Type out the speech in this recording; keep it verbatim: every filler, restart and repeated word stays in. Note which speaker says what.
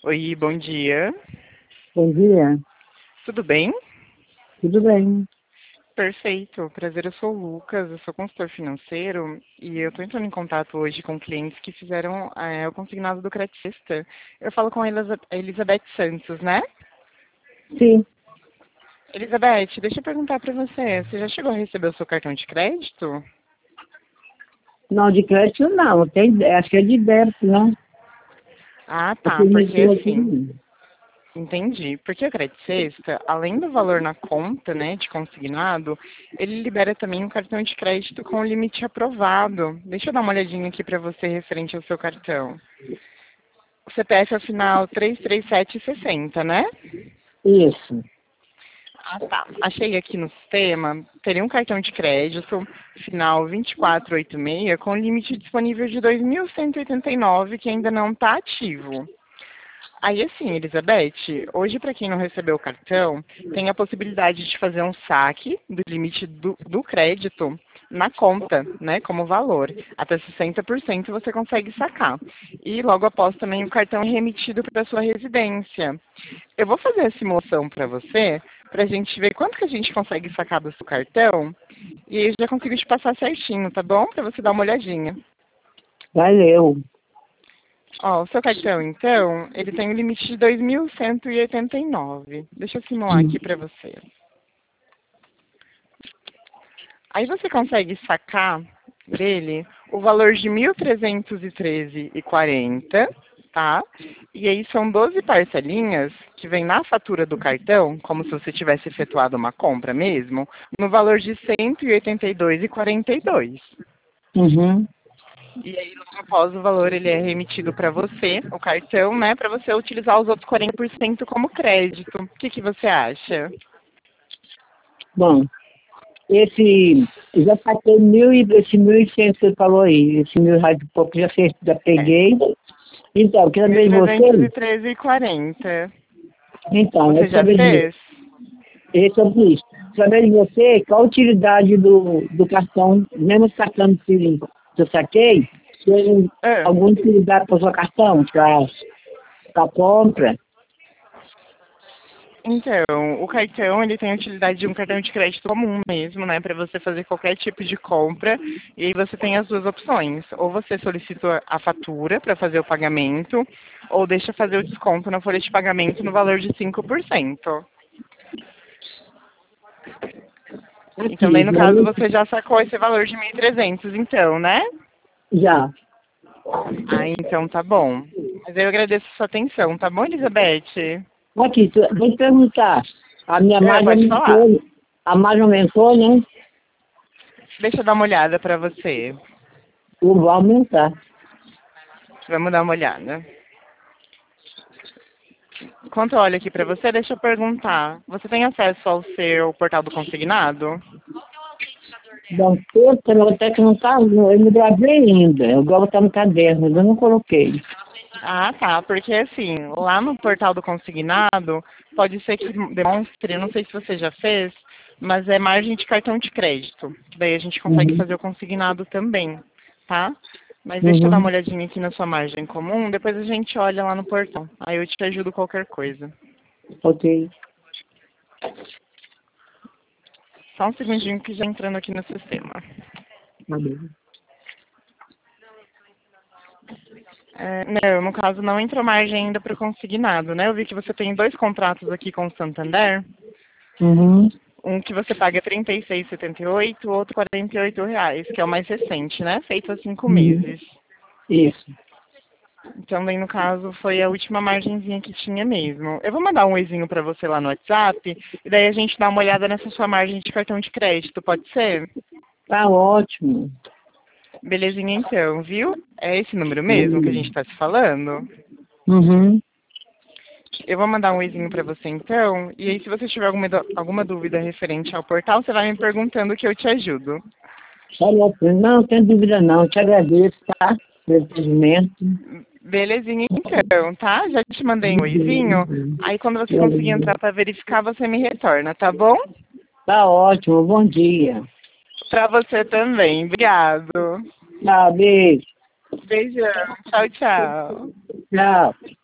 Speaker 1: Oi, bom dia.
Speaker 2: Bom dia,
Speaker 1: Tudo bem?
Speaker 2: tudo bem?
Speaker 1: Perfeito. Prazer, eu sou o Lucas, eu sou consultor financeiro e eu estou entrando em contato hoje com clientes que fizeram é, o consignado do Credicesta. Eu falo com a Elisa- a Elizabeth Santos, né?
Speaker 2: Sim,
Speaker 1: Elizabeth, deixa eu perguntar para você, você já chegou a receber o seu cartão de crédito?
Speaker 2: não, de crédito não, tem, acho que é de débito, não?
Speaker 1: Ah,
Speaker 2: Porque
Speaker 1: tá,
Speaker 2: me
Speaker 1: porque
Speaker 2: deu aqui,
Speaker 1: assim,
Speaker 2: não.
Speaker 1: entendi. Porque o Credicesta, além do valor na conta, né, de consignado, ele libera também um cartão de crédito com limite aprovado. Deixa eu dar uma olhadinha aqui para você referente ao seu cartão. O C P F é o final três três sete seis zero, né?
Speaker 2: Isso.
Speaker 1: Ah, tá. Achei aqui no sistema, teria um cartão de crédito final vinte e quatro oitenta e seis com limite disponível de dois mil cento e oitenta e nove que ainda não está ativo. Aí assim, Elizabeth, hoje para quem não recebeu o cartão, tem a possibilidade de fazer um saque do limite do, do crédito na conta, né, como valor. Até sessenta por cento você consegue sacar. E logo após também o cartão é remetido para a sua residência. Eu vou fazer a simulação para você, para a gente ver quanto que a gente consegue sacar do seu cartão. E aí eu já consigo te passar certinho, tá bom? Para você dar uma olhadinha.
Speaker 2: Valeu.
Speaker 1: Ó, o seu cartão, então, ele tem um limite de dois mil cento e oitenta e nove. Deixa eu simular
Speaker 2: Hum.
Speaker 1: aqui para você. Aí você consegue sacar dele o valor de mil trezentos e treze e quarenta, tá? E aí são doze parcelinhas que vem na fatura do cartão, como se você tivesse efetuado uma compra mesmo, no valor de cento e oitenta e dois e quarenta e dois.
Speaker 2: Uhum.
Speaker 1: E aí, logo após o valor, ele é remetido para você, o cartão, né, para você utilizar os outros quarenta por cento como crédito. O que que você acha?
Speaker 2: Bom, esse, eu já saquei mil e, esse mil e cem que você falou aí, esse mil reais e pouco já, fez, já
Speaker 1: É,
Speaker 2: peguei. Então, quero
Speaker 1: mil
Speaker 2: ver
Speaker 1: trezentos e
Speaker 2: você,
Speaker 1: treze e quarenta.
Speaker 2: então, eu
Speaker 1: Você já
Speaker 2: saber de você,
Speaker 1: fez?
Speaker 2: esse é o isso. Saber de você, qual a utilidade do, do cartão, mesmo sacando que eu saquei, tem
Speaker 1: Ah,
Speaker 2: alguma utilidade para o seu cartão, para a compra?
Speaker 1: então, o cartão, ele tem a utilidade de um cartão de crédito comum mesmo, né, para você fazer qualquer tipo de compra. E aí você tem as duas opções. Ou você solicita a fatura para fazer o pagamento, ou deixa fazer o desconto na folha de pagamento no valor de cinco por cento. Então, daí
Speaker 2: Aqui,
Speaker 1: no caso
Speaker 2: né?
Speaker 1: você já sacou esse valor de mil e trezentos, então, né?
Speaker 2: Já.
Speaker 1: Ah, então tá bom. Mas eu agradeço a sua atenção, tá bom, Elizabeth?
Speaker 2: Aqui, tu- vou te perguntar. A minha
Speaker 1: É,
Speaker 2: margem
Speaker 1: pode falar.
Speaker 2: aumentou, a margem aumentou, né?
Speaker 1: Deixa eu dar uma olhada pra você.
Speaker 2: Eu vou aumentar.
Speaker 1: Vamos dar uma olhada. Enquanto eu olho aqui pra você, deixa eu perguntar. Você tem acesso ao seu portal do consignado?
Speaker 2: Bom, eu até que não tá, eu não gravei ainda. Eu vou botar no caderno, mas eu não coloquei.
Speaker 1: Ah, tá. Porque assim, lá no portal do consignado, pode ser que demonstre, eu não sei se você já fez, mas é margem de cartão de crédito. Daí a gente consegue
Speaker 2: Uhum.
Speaker 1: fazer o consignado também, tá? Mas deixa eu dar uma
Speaker 2: Uhum.
Speaker 1: olhadinha aqui na sua margem comum, depois a gente olha lá no portal. Aí eu te ajudo qualquer coisa.
Speaker 2: Ok.
Speaker 1: Só um segundinho que já entrando aqui no sistema.
Speaker 2: Tá bom.
Speaker 1: É, não, no caso não entrou margem ainda para o consignado, né? Eu vi que você tem dois contratos aqui com o Santander.
Speaker 2: Uhum.
Speaker 1: Um que você paga trinta e seis reais e setenta e oito, o outro quarenta e oito reais, que é o mais recente, né? Feito há cinco
Speaker 2: Uhum.
Speaker 1: meses.
Speaker 2: Isso.
Speaker 1: Então, daí, no caso, foi a última margenzinha que tinha mesmo. Eu vou mandar um oizinho para você lá no WhatsApp, e daí a gente dá uma olhada nessa sua margem de cartão de crédito, pode ser?
Speaker 2: Tá ótimo.
Speaker 1: Belezinha então, viu? É esse número mesmo que a gente
Speaker 2: Uhum.
Speaker 1: está se falando?
Speaker 2: Uhum.
Speaker 1: Eu vou mandar um oizinho para você então, e aí se você tiver alguma, du- alguma dúvida referente ao portal, você vai me perguntando que eu te ajudo.
Speaker 2: Tá ótimo. Não, não tem dúvida não. Te agradeço, tá? Pelo atendimento.
Speaker 1: Belezinha então, tá? Já te mandei um oizinho, aí quando você conseguir entrar para verificar, você me retorna, tá bom?
Speaker 2: Tá ótimo. Bom dia.
Speaker 1: Para você também. Obrigado.
Speaker 2: Tchau, beijo.
Speaker 1: Beijão. Tchau, tchau.
Speaker 2: Tchau.